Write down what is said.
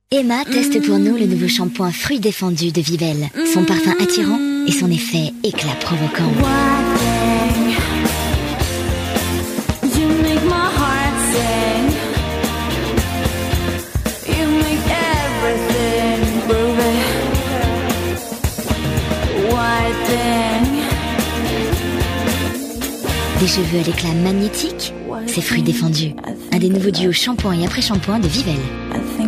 Emma teste pour nous le nouveau shampoing Fruits défendus de Vivelle. Son parfum attirant et son effet éclat provoquant. Des cheveux à l'éclat magnétique, c'est Fruits défendus. Un des nouveaux duos shampoing et après-shampoing de Vivelle.